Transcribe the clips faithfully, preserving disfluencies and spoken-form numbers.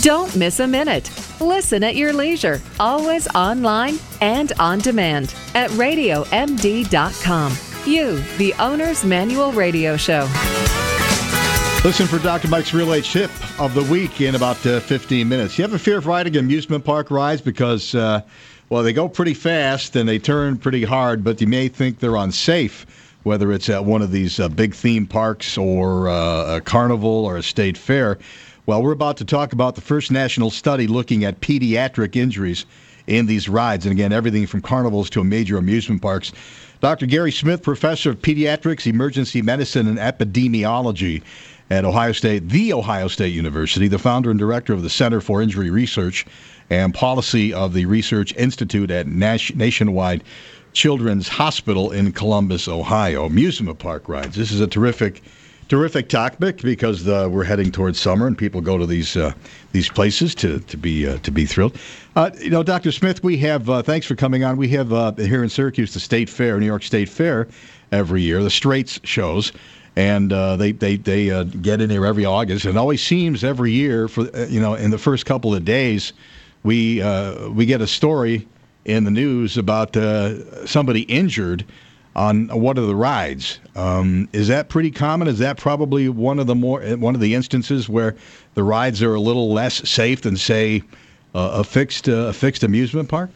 Don't miss a minute. Listen at your leisure, always online and on demand at radio m d dot com. You, the Owner's Manual Radio Show. Listen for Doctor Mike's Real Age Tip of the week in about uh, fifteen minutes. You have a fear of riding amusement park rides because, uh, well, they go pretty fast and they turn pretty hard, but you may think they're unsafe, whether it's at one of these uh, big theme parks or uh, a carnival or a state fair. Well, we're about to talk about the first national study looking at pediatric injuries in these rides. And again, everything from carnivals to major amusement parks. Doctor Gary Smith, professor of pediatrics, emergency medicine, and epidemiology at Ohio State, The Ohio State University, the founder and director of the Center for Injury Research and Policy of the Research Institute at Nas- Nationwide Children's Hospital in Columbus, Ohio. Amusement park rides. This is a terrific Terrific topic because uh, we're heading towards summer and people go to these uh, these places to to be uh, to be thrilled. Uh, you know, Doctor Smith, we have uh, thanks for coming on. We have uh, here in Syracuse the State Fair, New York State Fair, every year. The Straits shows, and uh, they they they uh, get in here every August. And it always seems every year for uh, you know in the first couple of days, we uh, we get a story in the news about uh, somebody injured on one of the rides. Um, is that pretty common? Is that probably one of the more one of the instances where the rides are a little less safe than, say, uh, a fixed uh, a fixed amusement park?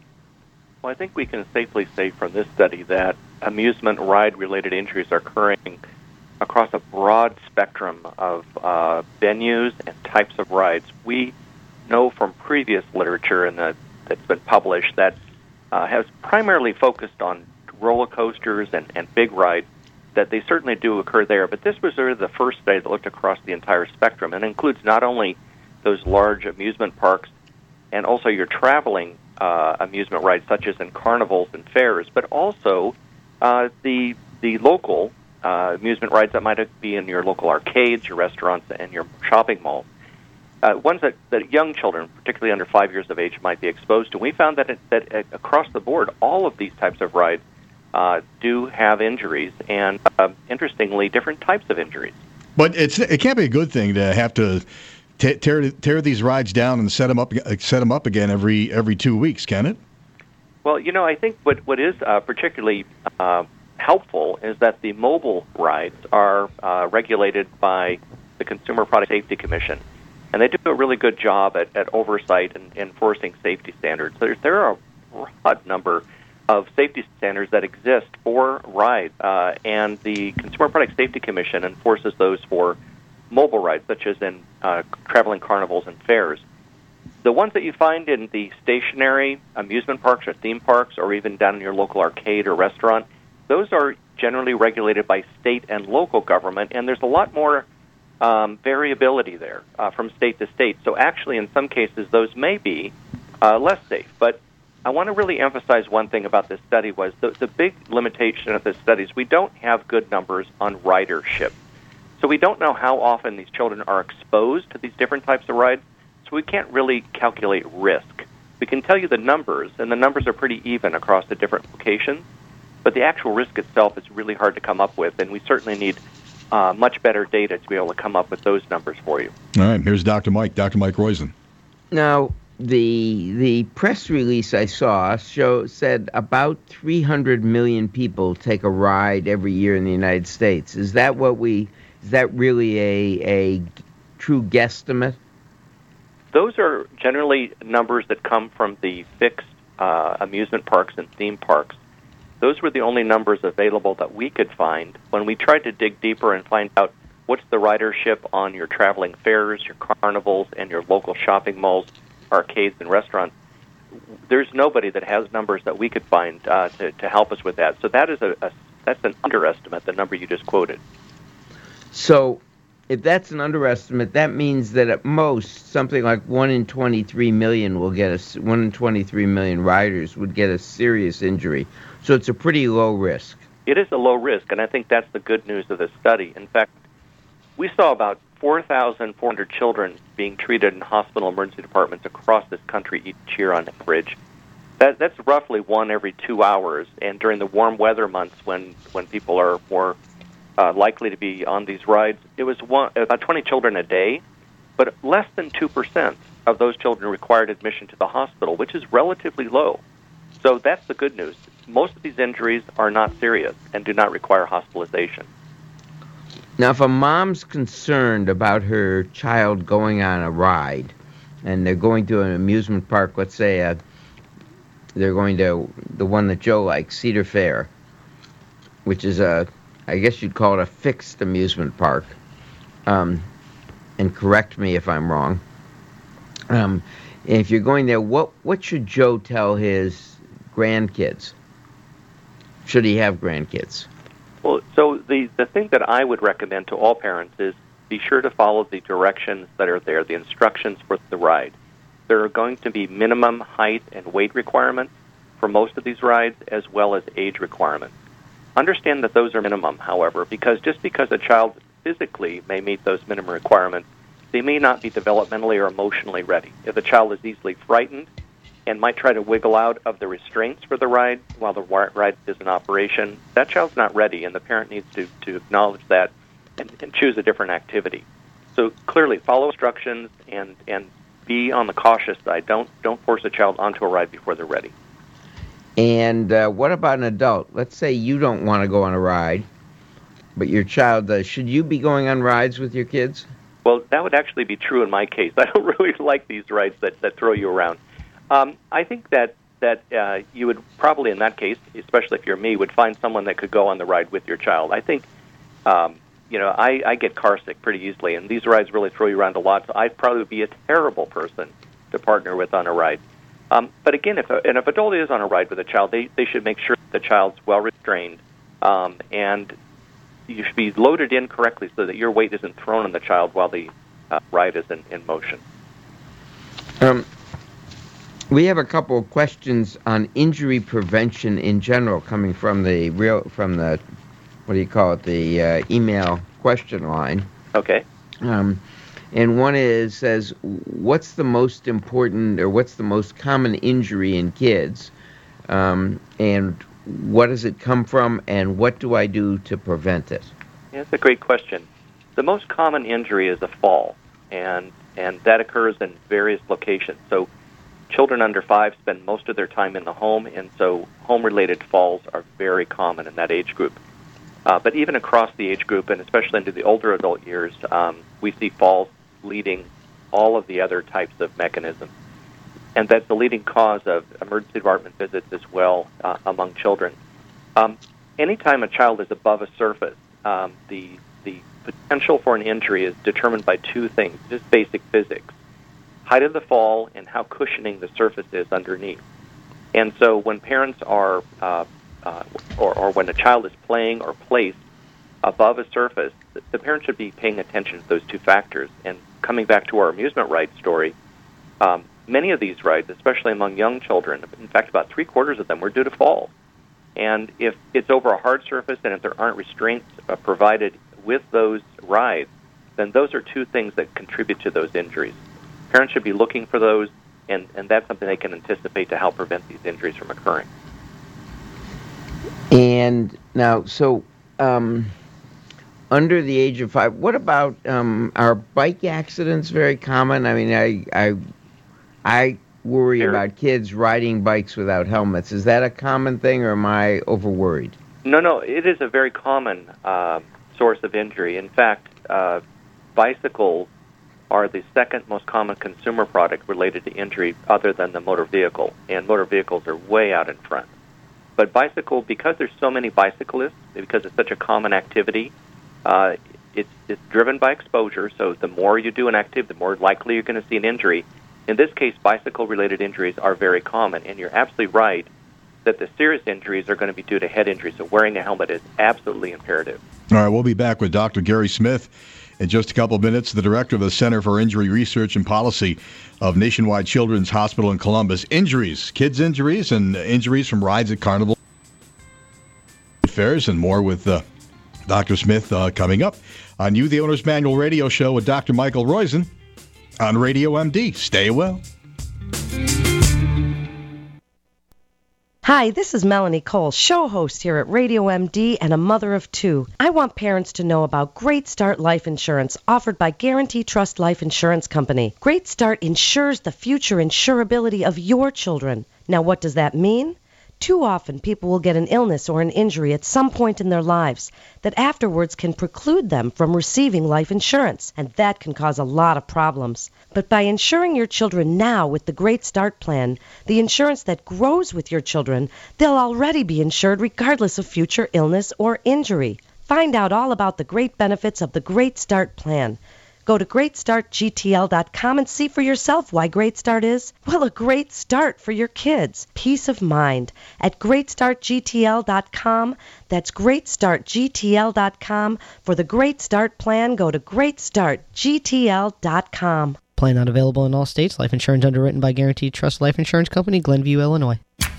Well, I think we can safely say from this study that amusement ride-related injuries are occurring across a broad spectrum of uh, venues and types of rides. We know from previous literature in the, that's been published that uh, has primarily focused on roller coasters and, and big rides, that they certainly do occur there. But this was sort of the first study that looked across the entire spectrum and includes not only those large amusement parks and also your traveling uh, amusement rides, such as in carnivals and fairs, but also uh, the the local uh, amusement rides that might be in your local arcades, your restaurants, and your shopping malls. Uh, ones that, that young children, particularly under five years of age, might be exposed to. We found that, it, that uh, across the board, all of these types of rides Uh, do have injuries, and uh, interestingly, different types of injuries. But it's it can't be a good thing to have to t- tear tear these rides down and set them up set them up again every every two weeks, can it? Well, you know, I think what what is uh, particularly uh, helpful is that the mobile rides are uh, regulated by the Consumer Product Safety Commission, and they do a really good job at, at oversight and enforcing safety standards. There, there are a broad number of safety standards that exist for rides, uh, and the Consumer Product Safety Commission enforces those for mobile rides, such as in uh, traveling carnivals and fairs. The ones that you find in the stationary amusement parks or theme parks, or even down in your local arcade or restaurant, those are generally regulated by state and local government, and there's a lot more um, variability there uh, from state to state. So actually, in some cases, those may be uh, less safe. But I want to really emphasize one thing about this study was the, the big limitation of this study is we don't have good numbers on ridership. So we don't know how often these children are exposed to these different types of rides, so we can't really calculate risk. We can tell you the numbers, and the numbers are pretty even across the different locations, but the actual risk itself is really hard to come up with, and we certainly need uh, much better data to be able to come up with those numbers for you. All right, here's Doctor Mike, Doctor Mike Roizen. Now, The the press release I saw show said about three hundred million people take a ride every year in the United States. Is that what we? Is that really a a true guesstimate? Those are generally numbers that come from the fixed uh, amusement parks and theme parks. Those were the only numbers available that we could find. When we tried to dig deeper and find out what's the ridership on your traveling fairs, your carnivals, and your local shopping malls, arcades and restaurants, there's nobody that has numbers that we could find uh, to, to help us with that. So that is a, a that's an underestimate, the number you just quoted. So if that's an underestimate, that means that at most something like one in twenty-three million will get a one in twenty-three million riders would get a serious injury. So it's a pretty low risk. It is a low risk, and I think that's the good news of this study. In fact, we saw about four thousand four hundred children being treated in hospital emergency departments across this country each year on average. That, that's roughly one every two hours. And during the warm weather months when, when people are more uh, likely to be on these rides, it was one, about twenty children a day. but less than two percent of those children required admission to the hospital, which is relatively low. So that's the good news. Most of these injuries are not serious and do not require hospitalization. Now, if a mom's concerned about her child going on a ride, and they're going to an amusement park, let's say uh, they're going to the one that Joe likes, Cedar Fair, which is a, I guess you'd call it a fixed amusement park, um, and correct me if I'm wrong. Um, if you're going there, what what should Joe tell his grandkids? Should he have grandkids? Well, so the, the thing that I would recommend to all parents is be sure to follow the directions that are there, the instructions for the ride. There are going to be minimum height and weight requirements for most of these rides, as well as age requirements. Understand that those are minimum, however, because just because a child physically may meet those minimum requirements, they may not be developmentally or emotionally ready. If a child is easily frightened and might try to wiggle out of the restraints for the ride while the ride is in operation, that child's not ready, and the parent needs to, to acknowledge that and, and choose a different activity. So clearly, follow instructions and, and be on the cautious side. Don't don't force a child onto a ride before they're ready. And uh, what about an adult? Let's say you don't want to go on a ride, but your child does. Should you be going on rides with your kids? Well, that would actually be true in my case. I don't really like these rides that, that throw you around. Um, I think that that uh, you would probably, in that case, especially if you're me, would find someone that could go on the ride with your child. I think, um, you know, I, I get car sick pretty easily, and these rides really throw you around a lot, so I'd probably be a terrible person to partner with on a ride. Um, but again, if, a, and if an adult is on a ride with a child, they, they should make sure the child's well-restrained, um, and you should be loaded in correctly so that your weight isn't thrown on the child while the uh, ride is in, in motion. Um. We have a couple of questions on injury prevention in general coming from the real from the what do you call it the uh, email question line. Okay. Um, and one is says, what's the most important or what's the most common injury in kids, um, and what does it come from, and what do I do to prevent it? Yeah, that's a great question. The most common injury is a fall, and and that occurs in various locations. So children under five spend most of their time in the home, and so home-related falls are very common in that age group. Uh, but even across the age group, and especially into the older adult years, um, we see falls leading all of the other types of mechanisms. And that's the leading cause of emergency department visits as well uh, among children. Um, anytime a child is above a surface, um, the, the potential for an injury is determined by two things, just basic physics. Height of the fall and how cushioning the surface is underneath. And so when parents are, uh, uh, or, or when a child is playing or placed above a surface, the, the parent should be paying attention to those two factors. And coming back to our amusement ride story, um, many of these rides, especially among young children, in fact, about three quarters of them were due to falls. And if it's over a hard surface and if there aren't restraints uh, provided with those rides, then those are two things that contribute to those injuries. Parents should be looking for those, and, and that's something they can anticipate to help prevent these injuries from occurring. And now, so um, under the age of five, what about, um, are bike accidents very common? I mean, I I, I worry Sure. about kids riding bikes without helmets. Is that a common thing, or am I overworried? No, no, it is a very common uh, source of injury. In fact, uh, bicycles are the second most common consumer product related to injury other than the motor vehicle, and motor vehicles are way out in front. But bicycle, because there's so many bicyclists, because it's such a common activity, uh, it's, it's driven by exposure, so the more you do an activity, the more likely you're going to see an injury. In this case, bicycle-related injuries are very common, and you're absolutely right that the serious injuries are going to be due to head injuries, so wearing a helmet is absolutely imperative. All right, we'll be back with Doctor Gary Smith in just a couple of minutes, the director of the Center for Injury Research and Policy of Nationwide Children's Hospital in Columbus. Injuries, kids' injuries, and injuries from rides at carnival fairs, and more with uh, Doctor Smith uh, coming up on You, the Owner's Manual radio show with Doctor Michael Roizen on Radio M D. Stay well. Hi, this is Melanie Cole, show host here at Radio M D and a mother of two. I want parents to know about Great Start Life Insurance offered by Guarantee Trust Life Insurance Company. Great Start insures the future insurability of your children. Now, what does that mean? Too often, people will get an illness or an injury at some point in their lives that afterwards can preclude them from receiving life insurance, and that can cause a lot of problems. But by insuring your children now with the Great Start Plan, the insurance that grows with your children, they'll already be insured regardless of future illness or injury. Find out all about the great benefits of the Great Start Plan. Go to great start G T L dot com and see for yourself why Great Start is, well, a great start for your kids. Peace of mind at great start G T L dot com. That's great start G T L dot com. For the Great Start Plan, go to great start G T L dot com. Plan not available in all states. Life insurance underwritten by Guaranteed Trust Life Insurance Company, Glenview, Illinois.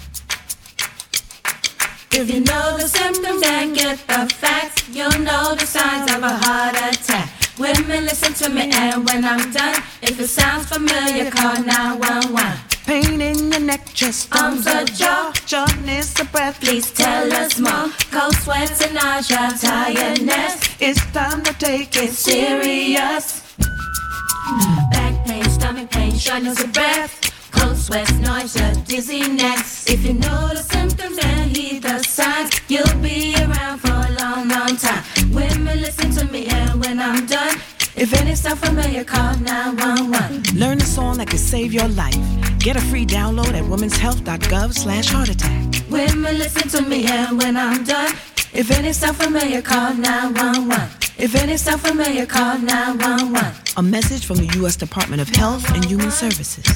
If you know the symptoms and get the facts, you'll know the signs of a heart attack. Women, listen to me, and when I'm done, if it sounds familiar, call nine one one. Pain in your neck, chest, arms, or jaw, shortness of breath. Please tell us more. Cold sweats and nausea, tiredness. It's time to take it serious. Back pain, stomach pain, shortness of breath. Cold sweats, nausea, dizziness. If you know the symptoms and heed the signs, you'll be around for a long, long time. Women, listen to me, and when I'm done, if any sound familiar, call nine one one. Learn a song that could save your life. Get a free download at womens health dot gov slash heart attack. Women, listen to me, and when I'm done, if any sound familiar, call nine one one. If any sound familiar, call nine one one. A message from the U S Department of Health and Human Services.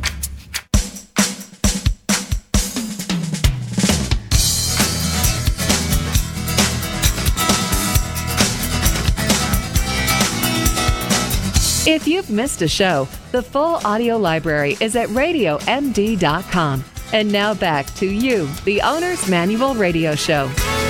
If you've missed a show, the full audio library is at radio M D dot com. And now back to you, the Owner's Manual Radio Show.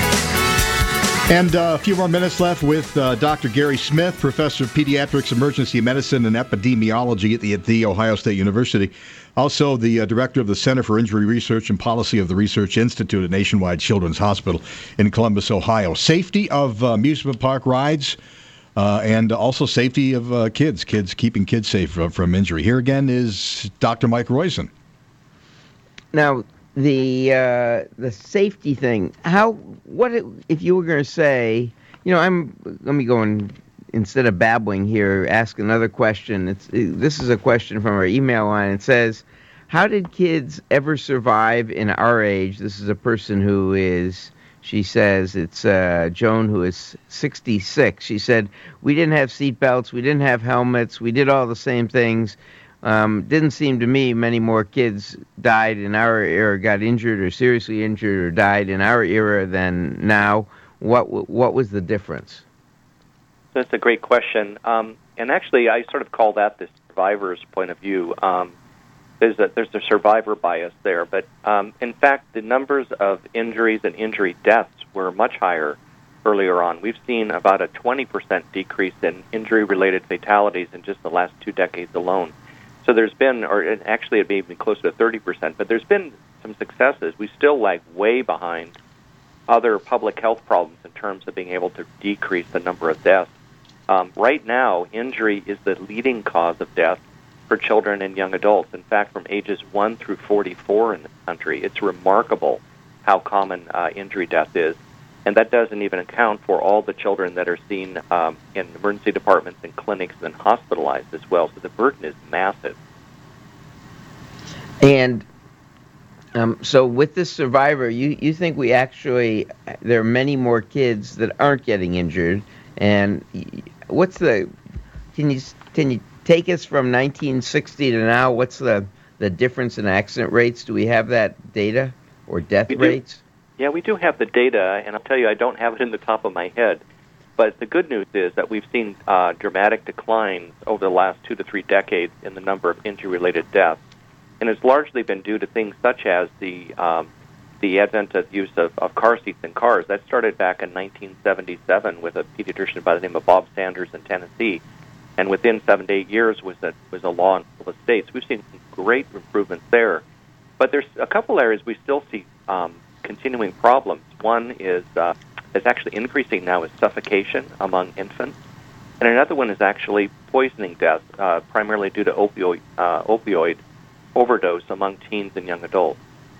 And uh, a few more minutes left with uh, Doctor Gary Smith, Professor of Pediatrics, Emergency Medicine, and Epidemiology at the, at the Ohio State University. Also, the uh, Director of the Center for Injury Research and Policy of the Research Institute at Nationwide Children's Hospital in Columbus, Ohio. Safety of uh, amusement park rides. Uh, and also safety of uh, kids, kids keeping kids safe from, from injury. Here again is Doctor Mike Roizen. Now, the uh, the safety thing. How? What if you were going to say? You know, I'm. Let me go and instead of babbling here, ask another question. It's this is a question from our email line. It says, "How did kids ever survive in our age?" This is a person who is. She says, it's uh, Joan, who is sixty-six. She said, we didn't have seat belts, we didn't have helmets, we did all the same things. Um, didn't seem to me many more kids died in our era, got injured or seriously injured or died in our era than now. What what was the difference? That's a great question. Um, and actually, I sort of call that the survivor's point of view. Um, There's a, there's a survivor bias there, but um, in fact, the numbers of injuries and injury deaths were much higher earlier on. We've seen about a twenty percent decrease in injury-related fatalities in just the last two decades alone. So there's been, or actually it may be closer to thirty percent, but there's been some successes. We still lag way behind other public health problems in terms of being able to decrease the number of deaths. Um, right now, injury is the leading cause of death for children and young adults. In fact, from ages one through forty-four in the country, it's remarkable how common uh, injury death is. And that doesn't even account for all the children that are seen um, in emergency departments and clinics and hospitalized as well. So the burden is massive. And um, so with this survivor, you, you think we actually, there are many more kids that aren't getting injured. And what's the, can you, can you, take us from nineteen sixty to now. What's the, the difference in accident rates? Do we have that data or death we rates? Yeah, we do have the data, and I'll tell you, I don't have it in the top of my head. But the good news is that we've seen uh, dramatic declines over the last two to three decades in the number of injury-related deaths. And it's largely been due to things such as the um, the advent of use of, of car seats in cars. That started back in nineteen seventy-seven with a pediatrician by the name of Bob Sanders in Tennessee. And within seven to eight years was a, was a law in all the states. We've seen some great improvements there. But there's a couple areas we still see um, continuing problems. One is uh, is actually increasing now is suffocation among infants, and another one is actually poisoning death, uh, primarily due to opioid uh, opioid overdose among teens and young adults.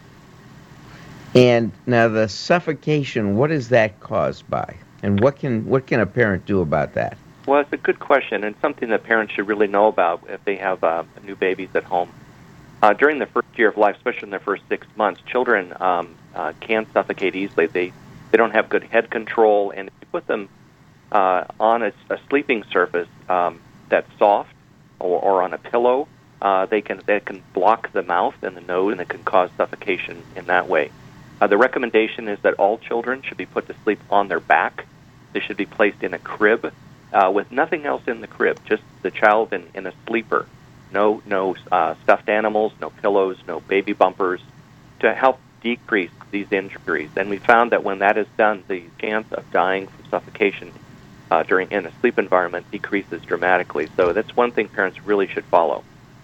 And now the suffocation, what is that caused by? And what can what can a parent do about that? Well, it's a good question, and something that parents should really know about if they have uh, new babies at home. Uh, during the first year of life, especially in their first six months, children um, uh, can suffocate easily. They they don't have good head control, and if you put them uh, on a, a sleeping surface um, that's soft or, or on a pillow, uh, they can they can block the mouth and the nose, and it can cause suffocation in that way. Uh, the recommendation is that all children should be put to sleep on their back. They should be placed in a crib uh, with nothing else in the crib, just the child in, in a sleeper. No, no uh, stuffed animals, no pillows, no baby bumpers, to help decrease these injuries. And we found that when that is done, the chance of dying from suffocation uh, during in a sleep environment decreases dramatically. So that's one thing parents really should follow.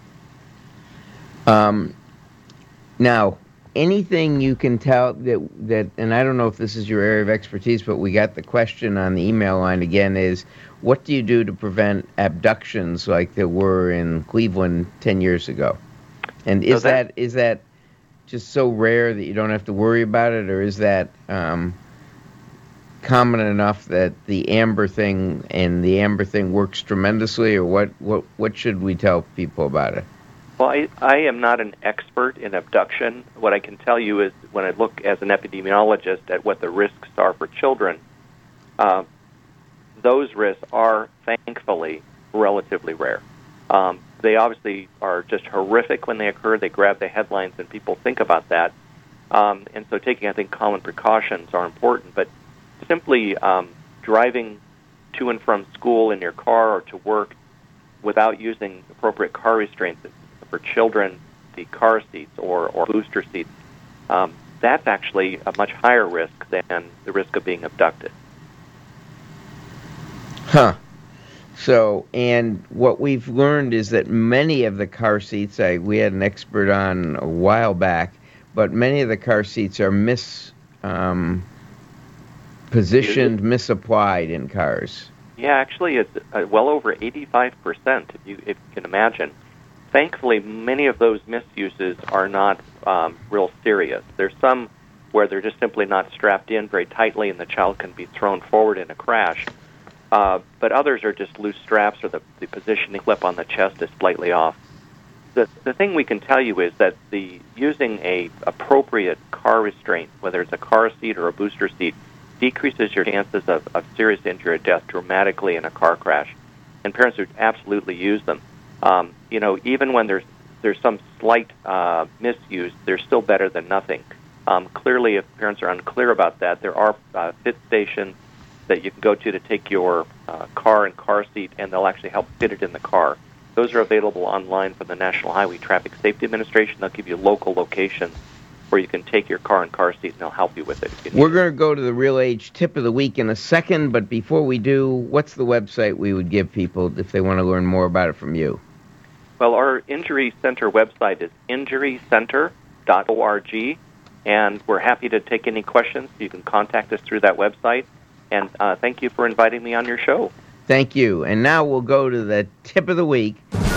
Um, now, anything you can tell that that, and I don't know if this is your area of expertise, but we got the question on the email line again: is what do you do to prevent abductions like there were in Cleveland ten years ago? And is so that, that is that just so rare that you don't have to worry about it, or is that um, common enough that the Amber thing and the Amber thing works tremendously, or what what what should we tell people about it? Well, I, I am not an expert in abduction. What I can tell you is when I look as an epidemiologist at what the risks are for children, uh, those risks are thankfully relatively rare. Um, they obviously are just horrific when they occur. They grab the headlines and people think about that. Um, and so taking, I think, common precautions are important. But simply um, driving to and from school in your car or to work without using appropriate car restraints for children, the car seats or, or booster seats, um, that's actually a much higher risk than the risk of being abducted. Huh. So, and what we've learned is that many of the car seats, I, we had an expert on a while back, but many of the car seats are mis, um, positioned, misapplied in cars. Yeah, actually, it's uh, well over eighty-five percent, if you, if you can imagine. Thankfully, many of those misuses are not um, real serious. There's some where they're just simply not strapped in very tightly and the child can be thrown forward in a crash. Uh, but others are just loose straps or the, the positioning clip on the chest is slightly off. The, the thing we can tell you is that the using a appropriate car restraint, whether it's a car seat or a booster seat, decreases your chances of, of serious injury or death dramatically in a car crash. And parents should absolutely use them. Um, you know, even when there's there's some slight uh, misuse, they're still better than nothing. Um, clearly, if parents are unclear about that, there are uh, fit stations that you can go to to take your uh, car and car seat, and they'll actually help fit it in the car. Those are available online from the National Highway Traffic Safety Administration. They'll give you local locations where you can take your car and car seat, and they'll help you with it. We're going to go to the Real Age Tip of the Week in a second, but before we do, what's the website we would give people if they want to learn more about it from you? Well, our Injury Center website is injury center dot org, and we're happy to take any questions. You can contact us through that website, and uh, thank you for inviting me on your show. Thank you. And now we'll go to the Tip of the Week.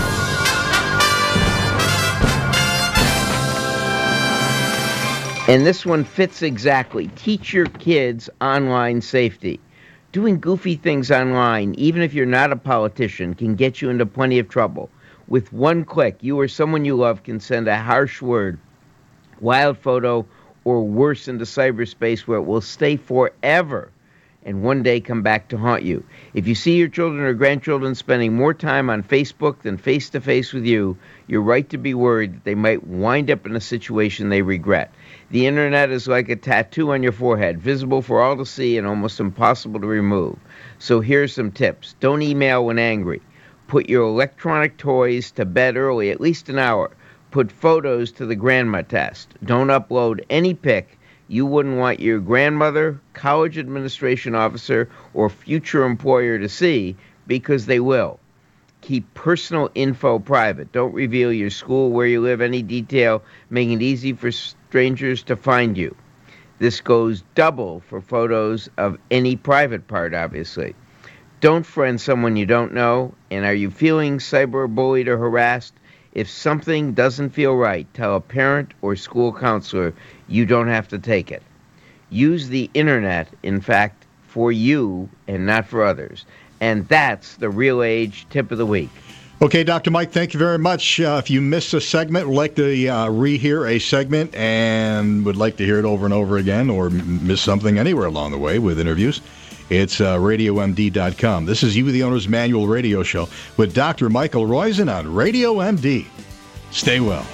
And this one fits exactly. Teach your kids online safety. Doing goofy things online, even if you're not a politician, can get you into plenty of trouble. With one click, you or someone you love can send a harsh word, wild photo, or worse into cyberspace where it will stay forever and one day come back to haunt you. If you see your children or grandchildren spending more time on Facebook than face-to-face with you, you're right to be worried that they might wind up in a situation they regret. The internet is like a tattoo on your forehead, visible for all to see and almost impossible to remove. So here's some tips. Don't email when angry. Put your electronic toys to bed early, at least an hour. Put photos to the grandma test. Don't upload any pic you wouldn't want your grandmother, college administration officer, or future employer to see, because they will. Keep personal info private. Don't reveal your school, where you live, any detail, making it easy for strangers to find you. This goes double for photos of any private part, obviously. Don't friend someone you don't know. And are you feeling cyberbullied or harassed? If something doesn't feel right, tell a parent or school counselor. You don't have to take it. Use the internet, in fact, for you and not for others. And that's the Real Age Tip of the Week. Okay, Doctor Mike, thank you very much. Uh, if you missed a segment, would like to uh, rehear a segment and would like to hear it over and over again, or m- miss something anywhere along the way with interviews, it's uh, radio M D dot com. This is You, the Owner's Manual radio show with Doctor Michael Roizen on Radio M D. Stay well.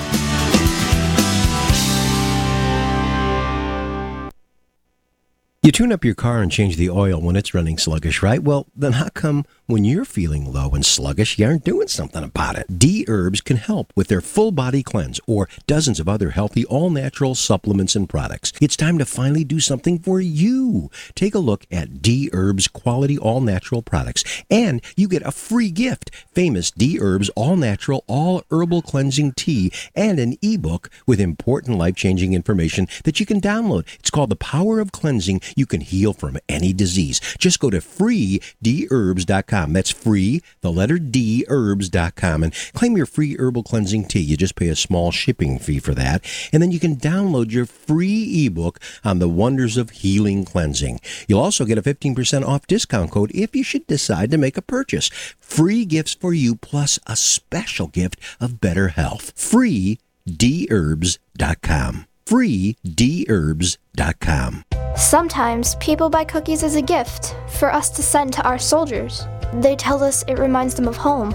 You tune up your car and change the oil when it's running sluggish, right? Well, then how come when you're feeling low and sluggish, you aren't doing something about it? D-Herbs can help with their full body cleanse or dozens of other healthy, all-natural supplements and products. It's time to finally do something for you. Take a look at D-Herbs quality all-natural products, and you get a free gift, famous D-Herbs all-natural, all-herbal cleansing tea, and an ebook with important life-changing information that you can download. It's called The Power of Cleansing. You can heal from any disease. Just go to free d herbs dot com. That's free, the letter D, herbs dot com, and claim your free herbal cleansing tea. You just pay a small shipping fee for that, and then you can download your free ebook on the wonders of healing cleansing. You'll also get a fifteen percent off discount code if you should decide to make a purchase. Free gifts for you, plus a special gift of better health. free d herbs dot com. free d herbs dot com. Sometimes people buy cookies as a gift for us to send to our soldiers. They tell us it reminds them of home.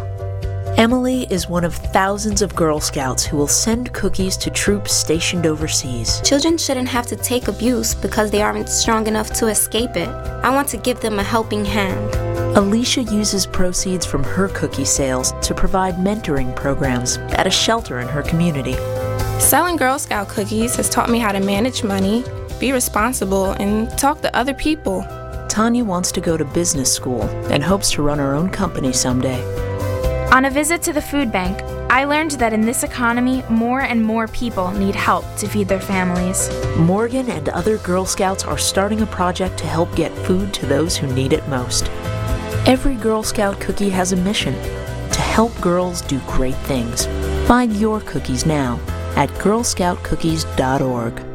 Emily is one of thousands of Girl Scouts who will send cookies to troops stationed overseas. Children shouldn't have to take abuse because they aren't strong enough to escape it. I want to give them a helping hand. Alicia uses proceeds from her cookie sales to provide mentoring programs at a shelter in her community. Selling Girl Scout cookies has taught me how to manage money, be responsible, and talk to other people. Tanya wants to go to business school and hopes to run her own company someday. On a visit to the food bank, I learned that in this economy, more and more people need help to feed their families. Morgan and other Girl Scouts are starting a project to help get food to those who need it most. Every Girl Scout cookie has a mission: to help girls do great things. Find your cookies now at girl scout cookies dot org.